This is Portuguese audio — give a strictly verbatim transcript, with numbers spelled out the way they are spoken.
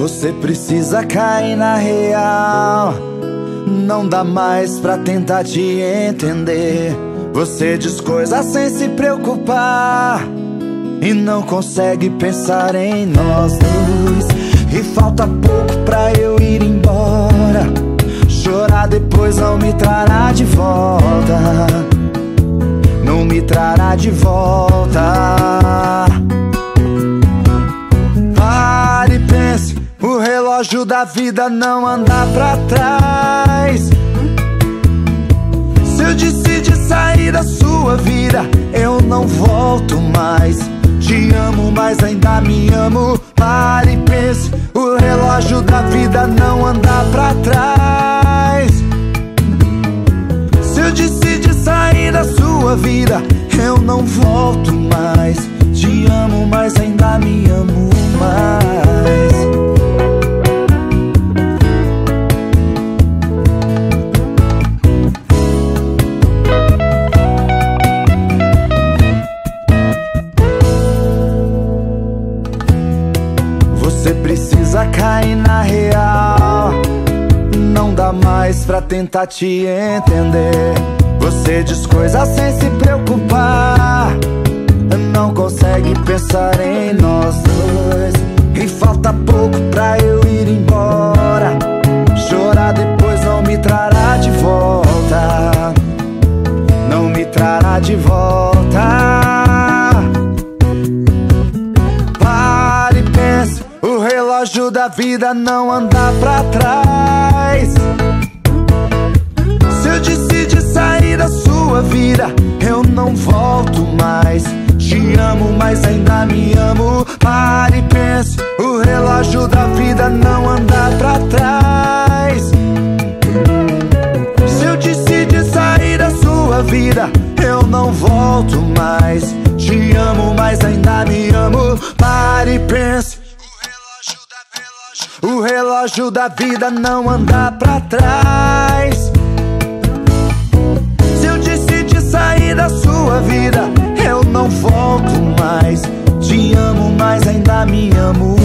Você precisa cair na real. Não dá mais pra tentar te entender. Você diz coisas sem se preocupar e não consegue pensar em nós dois. E falta pouco pra eu ir embora. Chorar depois não me trará de volta. Não me trará de volta. Pare e pense, o relógio da vida não anda pra trás. Se eu decidir sair da sua vida, eu não volto mais. Te amo, mas ainda me amo. Pare e pense, o relógio da vida não anda pra trás. Se eu decidir sair da sua vida, eu não volto mais. Te amo, mas ainda me amo mais. Você precisa cair na real. Não dá mais pra tentar te entender. Você diz coisas sem se preocupar. Não consegue pensar em nós dois. E falta pouco pra eu ir embora. Chorar depois não me trará de volta. Não me trará de volta. Pare e pense, o relógio da vida não anda pra trás. Se eu decidir sair da sua vida, eu não volto mais. Te amo, mas ainda me amo. Pare e pense, o relógio da vida não anda pra trás. Se eu decidir sair da sua vida, eu não volto mais. Te amo, mas ainda me amo. Pare e pense, o relógio da vida não anda pra trás. Se eu decidir sair da sua vida, eu não volto mais. Te amo, mas ainda me amo